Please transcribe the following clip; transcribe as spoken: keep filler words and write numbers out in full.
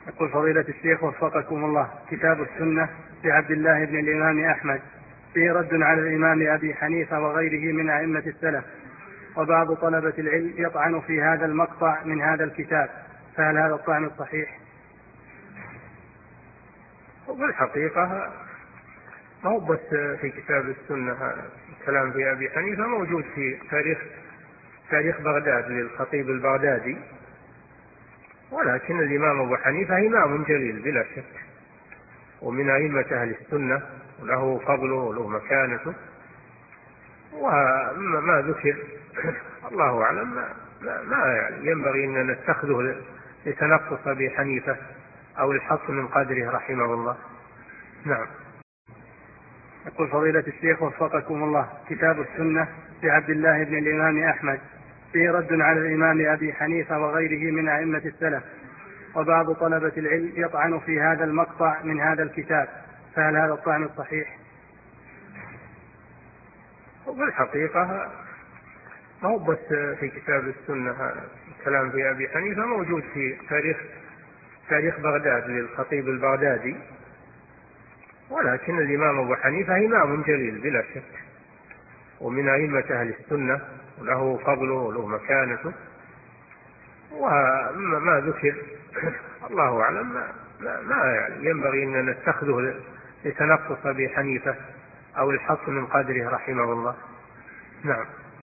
يقول فضيلة الشيخ وفقكم الله: كتاب السنة لعبد الله بن الإمام أحمد فيه رد على الإمام أبي حنيفة وغيره من أئمة السلف، وبعض طلبة العلم يطعن في هذا المقطع من هذا الكتاب، فهل هذا الطعن صحيح؟ وبالحقيقة ما هو بس في كتاب السنة، الكلام في أبي حنيفة موجود في تاريخ تاريخ بغداد للخطيب البغدادي، ولكن الإمام أبو حنيفة إمام جليل بلا شك، ومن أئمة أهل السنة، وله فضله وله مكانته، وما ذكر الله أعلم ما, ما ينبغي أن نتخذه لتنقص أبي حنيفة أو الحص من قدره رحمه الله. نعم. يقول فضيلة الشيخ وفقكم الله: كتاب السنة لعبد الله بن الإمام أحمد فيه رد على الإمام أبي حنيفة وغيره من أئمة السلف، وبعض طلبة العلم يطعن في هذا المقطع من هذا الكتاب، فهل هذا الطعن صحيح؟ وبالحقيقة ما هو بس في كتاب السنة، الكلام في أبي حنيفة موجود في تاريخ تاريخ بغداد للخطيب البغدادي، ولكن الإمام أبو حنيفة إمام جليل بلا شك، ومن أئمة أهل السنة، وله فضله وله مكانته، وما ذكر الله أعلم ما, ما ينبغي أن نتخذه لتنقص أبي حنيفة أو الحص من قدره رحمه الله. نعم.